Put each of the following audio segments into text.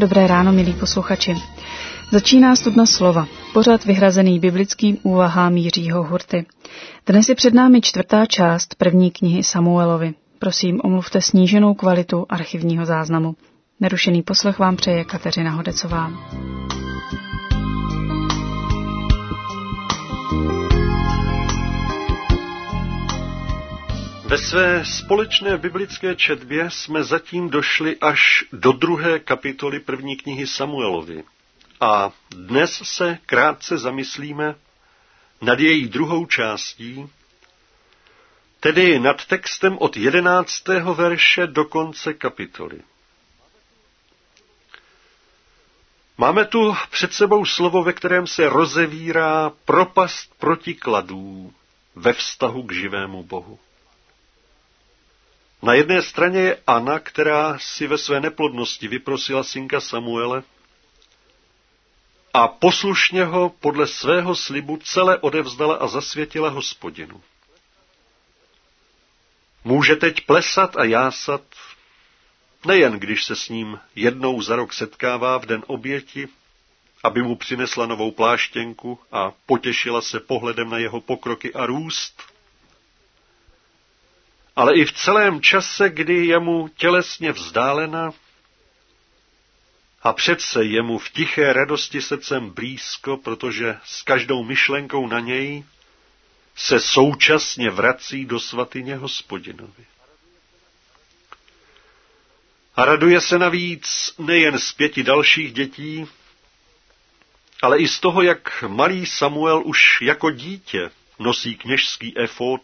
dobré ráno, milí posluchači. Začíná Studna slova, pořad vyhrazený biblickým úvahám Jiřího Hurty. Dnes je před námi 4. část první knihy Samuelovi. Prosím, omluvte sníženou kvalitu archivního záznamu. Nerušený poslech vám přeje Kateřina Hodecová. Ve své společné biblické četbě jsme zatím došli až do 2. kapitoly první knihy Samuelovi. A dnes se krátce zamyslíme nad její druhou částí, tedy nad textem od 11. verše do konce kapitoly. Máme tu před sebou slovo, ve kterém se rozevírá propast protikladů ve vztahu k živému Bohu. Na jedné straně je Anna, která si ve své neplodnosti vyprosila synka Samuele a poslušně ho podle svého slibu celé odevzdala a zasvětila Hospodinu. Může teď plesat a jásat, nejen když se s ním jednou za rok setkává v den oběti, aby mu přinesla novou pláštěnku a potěšila se pohledem na jeho pokroky a růst, ale i v celém čase, kdy je mu tělesně vzdálena a přece je mu v tiché radosti srdcem blízko, protože s každou myšlenkou na něj se současně vrací do svatyně Hospodinovi. A raduje se navíc nejen z 5 dalších dětí, ale i z toho, jak malý Samuel už jako dítě nosí kněžský efód,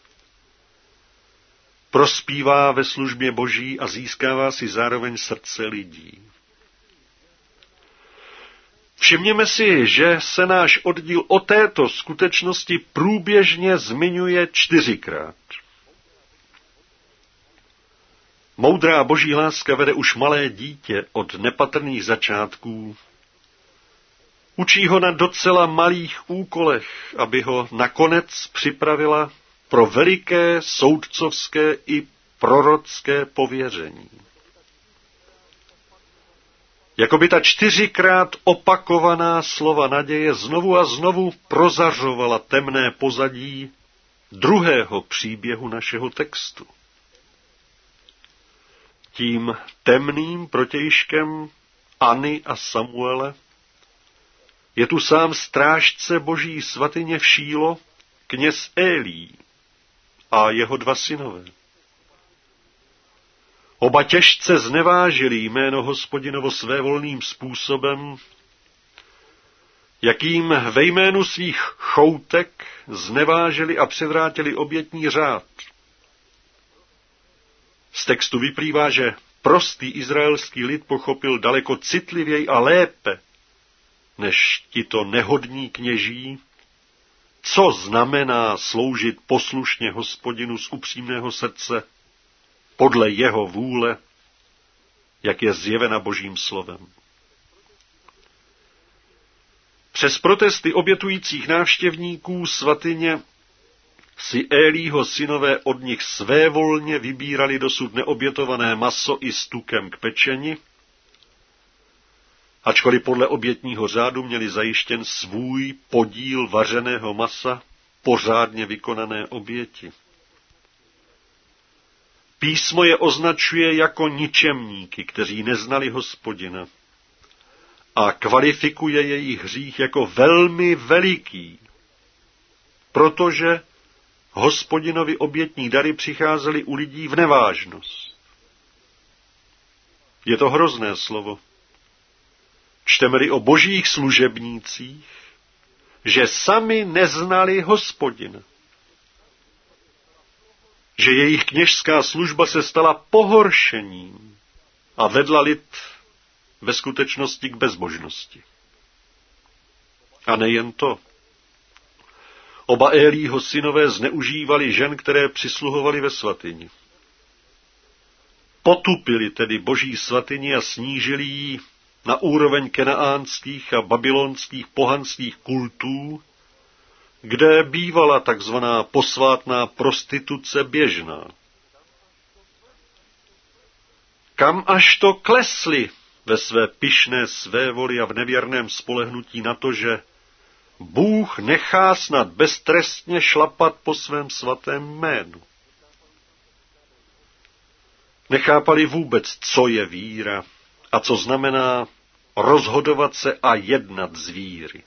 prospívá ve službě Boží a získává si zároveň srdce lidí. Všimněme si, že se náš oddíl o této skutečnosti průběžně zmiňuje 4krát. Moudrá Boží láska vede už malé dítě od nepatrných začátků. Učí ho na docela malých úkolech, aby ho nakonec připravila pro veliké soudcovské i prorocké pověření. Jakoby ta 4krát opakovaná slova naděje znovu a znovu prozařovala temné pozadí druhého příběhu našeho textu. Tím temným protějškem Anny a Samuele je tu sám strážce Boží svatyně v Šílo, kněz Élí a jeho 2 synové. Oba těžce znevážili jméno Hospodinovo svévolným způsobem, jakým ve jménu svých choutek znevážili a převrátili obětní řád. Z textu vyplývá, že prostý izraelský lid pochopil daleko citlivěji a lépe než tito nehodní kněží, co znamená sloužit poslušně Hospodinu z upřímného srdce podle jeho vůle, jak je zjevena Božím slovem. Přes protesty obětujících návštěvníků svatyně si Élího synové od nich svévolně vybírali dosud neobětované maso i s tukem k pečeni, ačkoliv podle obětního řádu měli zajištěn svůj podíl vařeného masa pořádně vykonané oběti. Písmo je označuje jako ničemníky, kteří neznali Hospodina, a kvalifikuje jejich hřích jako velmi veliký, protože Hospodinovi obětní dary přicházely u lidí v nevážnost. Je to hrozné slovo. Čteme-li o božích služebnících, že sami neznali Hospodina. Že jejich kněžská služba se stala pohoršením a vedla lid ve skutečnosti k bezbožnosti. A nejen to. Oba Élího synové zneužívali žen, které přisluhovaly ve svatyni. Potupili tedy Boží svatyni a snížili ji na úroveň kenaánských a babylonských pohanských kultů, kde bývala takzvaná posvátná prostituce běžná. Kam až to klesli ve své pyšné svévoli a v nevěrném spolehnutí na to, že Bůh nechá snad beztrestně šlapat po svém svatém jménu. Nechápali vůbec, co je víra a co znamená rozhodovat se a jednat z víry.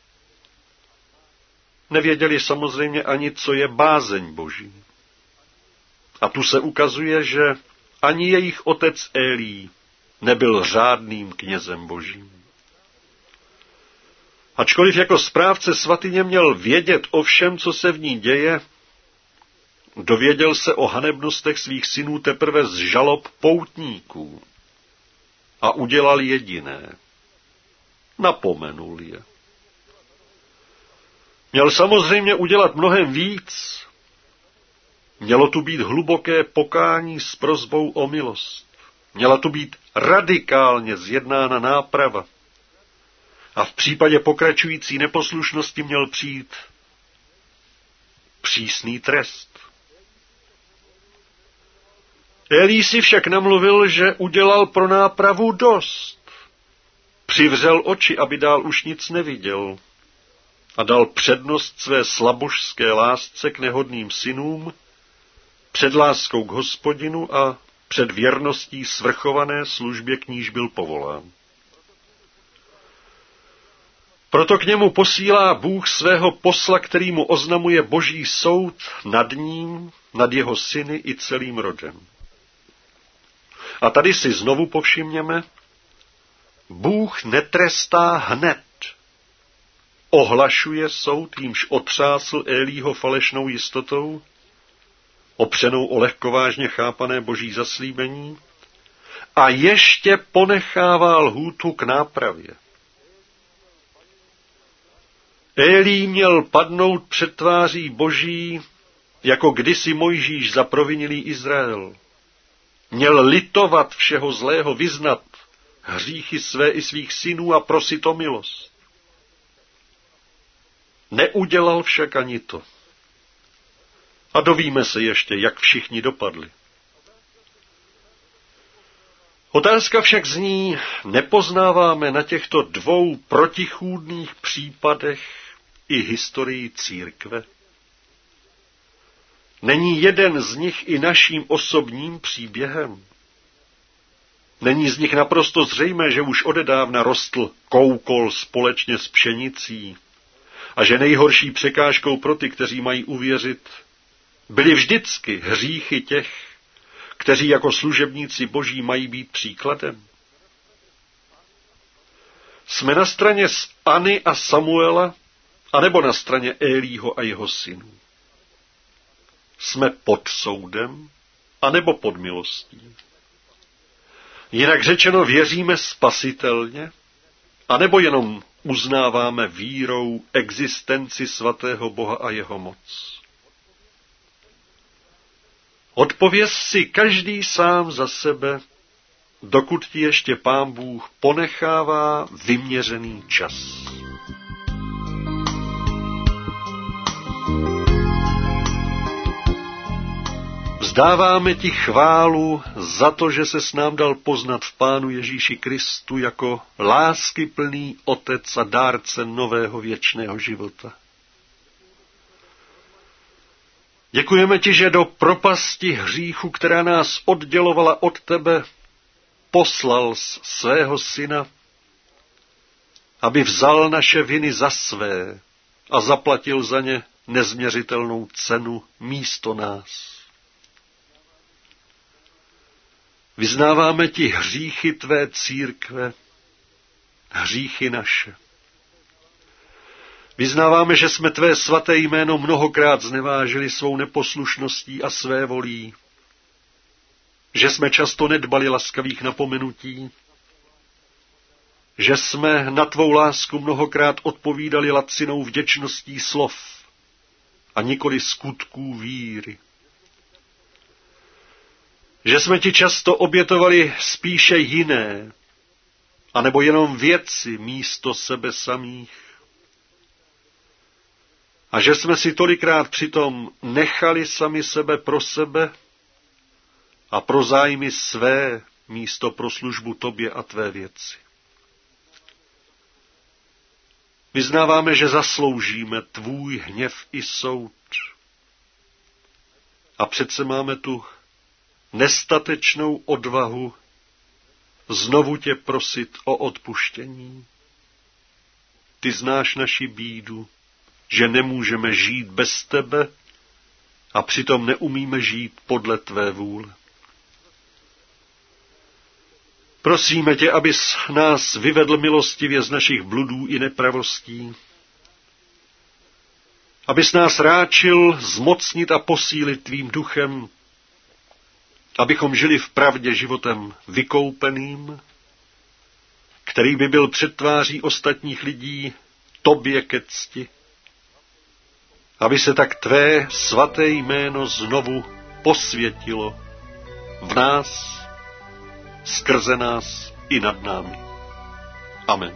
Nevěděli samozřejmě ani, co je bázeň Boží. A tu se ukazuje, že ani jejich otec Élí nebyl řádným knězem Božím. Ačkoliv jako správce svatyně měl vědět o všem, co se v ní děje, dověděl se o hanebnostech svých synů teprve z žalob poutníků a udělal jediné. Napomenul je. Měl samozřejmě udělat mnohem víc. Mělo tu být hluboké pokání s prosbou o milost. Měla tu být radikálně zjednána náprava. A v případě pokračující neposlušnosti měl přijít přísný trest. Élí si však namluvil, že udělal pro nápravu dost. Přivřel oči, aby dál už nic neviděl. A dal přednost své slabožské lásce k nehodným synům, před láskou k Hospodinu a před věrností svrchované službě, k níž byl povolán. Proto k němu posílá Bůh svého posla, který mu oznamuje boží soud nad ním, nad jeho syny i celým rodem. A tady si znovu povšimněme, Bůh netrestá hned. Ohlašuje soud, jímž otřásl Élího falešnou jistotou, opřenou o lehkovážně chápané boží zaslíbení, a ještě ponechává lhůtu k nápravě. Élí měl padnout před tváří boží, jako kdysi Mojžíš za provinilý Izrael. Měl litovat všeho zlého, vyznat hříchy své i svých synů a prosit o milost. Neudělal však ani to. A dovíme se ještě, jak všichni dopadli. Otázka však zní, nepoznáváme na těchto dvou protichůdných případech i historii církve? Není jeden z nich i naším osobním příběhem? Není z nich naprosto zřejmé, že už odedávna rostl koukol společně s pšenicí a že nejhorší překážkou pro ty, kteří mají uvěřit, byly vždycky hříchy těch, kteří jako služebníci boží mají být příkladem? Jsme na straně Anny a Samuela, anebo na straně Élího a jeho synů? Jsme pod soudem, anebo pod milostí? Jinak řečeno, věříme spasitelně, anebo jenom uznáváme vírou existenci svatého Boha a jeho moc? Odpověz si každý sám za sebe, dokud ti ještě Pán Bůh ponechává vyměřený čas. Vzdáváme ti chválu za to, že ses nám dal poznat v Pánu Ježíši Kristu jako láskyplný Otec a dárce nového věčného života. Děkujeme ti, že do propasti hříchu, která nás oddělovala od tebe, poslal svého syna, aby vzal naše viny za své a zaplatil za ně nezměřitelnou cenu místo nás. Vyznáváme ti hříchy tvé církve, hříchy naše. Vyznáváme, že jsme tvé svaté jméno mnohokrát znevážili svou neposlušností a své volí, že jsme často nedbali laskavých napomenutí, že jsme na tvou lásku mnohokrát odpovídali lacinou vděčností slov a nikoli skutků víry. Že jsme ti často obětovali spíše jiné, anebo jenom věci místo sebe samých. A že jsme si tolikrát přitom nechali sami sebe pro sebe a pro zájmy své místo pro službu tobě a tvé věci. Vyznáváme, že zasloužíme tvůj hněv i soud. A přece máme tu nestatečnou odvahu znovu tě prosit o odpuštění. Ty znáš naši bídu, že nemůžeme žít bez tebe a přitom neumíme žít podle tvé vůle. Prosíme tě, abys nás vyvedl milostivě z našich bludů i nepravostí, abys nás ráčil zmocnit a posílit tvým duchem, abychom žili v pravdě životem vykoupeným, který by byl před tváří ostatních lidí tobě ke cti, aby se tak tvé svaté jméno znovu posvětilo v nás, skrze nás i nad námi. Amen.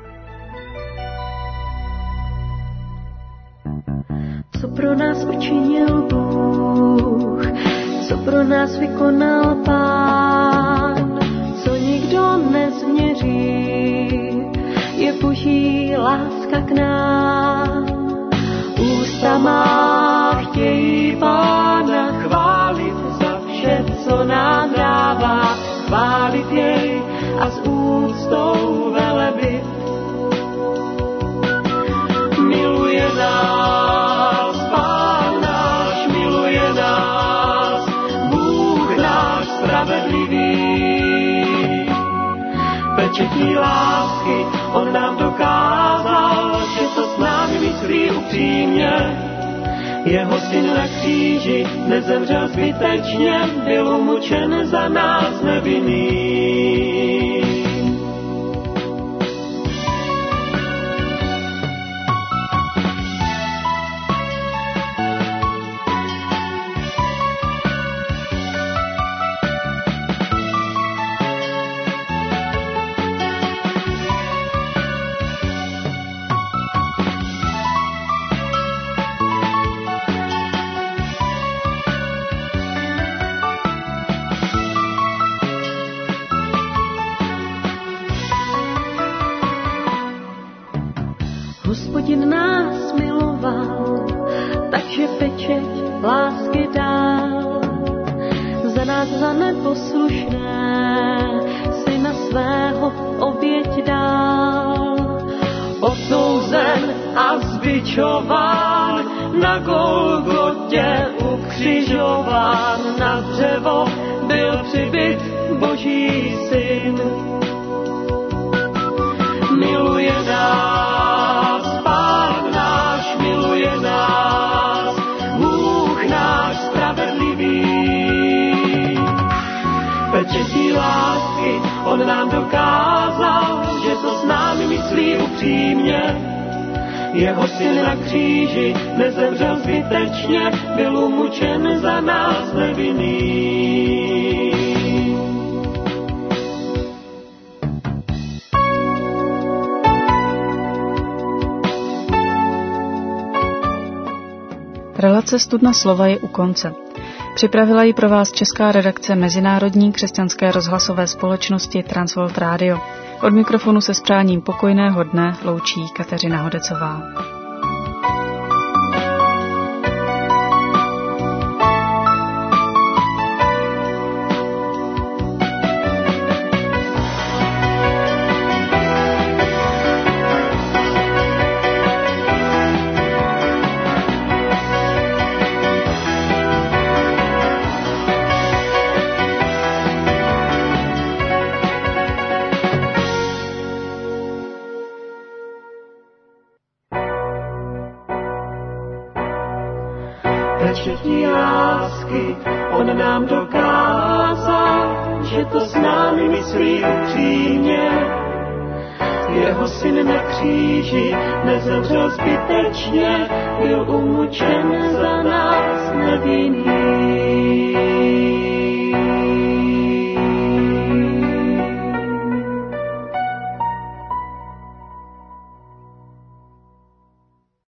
Co pro nás učinil Bůh, co pro nás vykonal Pán, co nikdo nezměří, je Boží láska k nám. Ústa má chtějí Pána chválit za vše, co nám dává, chválit jej a s úctou velebit. Miluje nás, Pán náš, miluje nás, Bůh náš spravedlivý. Pečetí lásky on nám dokázal, že to s námi myslí upřímně. Jeho syn na kříži nezemřel zbytečně, byl umučen za nás nevinný. Hospodin nás miloval, takže pečeť lásky dal. Za nás za neposlušné syna svého oběť dal. Odsouzen a zbičován, na Golgotě ukřižován, na dřevo byl přibit Boží syn. Miluje nás, Pán náš, miluje nás, Bůh náš spravedlivý. Pečetí lásky on nám dokázal, že to s námi myslí upřímně. Jeho syn na kříži nezemřel zbytečně, byl umučen za nás nevinný. Relace Studna slova je u konce. Připravila ji pro vás česká redakce Mezinárodní křesťanské rozhlasové společnosti Transworld Radio. Od mikrofonu se s přáním pokojného dne loučí Kateřina Hodecová. Pečetí lásky on nám dokázal, že to s námi myslí upřímně. Jeho syn na kříži nezemřel zbytečně, byl umučen za nás nevinný.